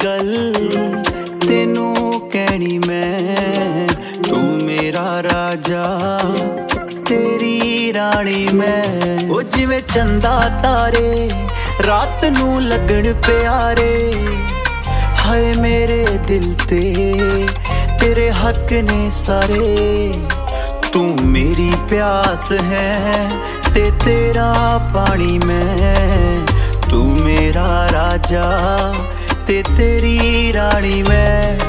गल तेनू कहनी मैं, तू मेरा राजा तेरी रानी मैं। ओ जिवें चंदा तारे रात नू लगन प्यारे, हाय मेरे दिल ते तेरे हक ने सारे। तू मेरी प्यास है ते तेरा पानी मैं, तू मेरा राजा ते तेरी रानी मैं।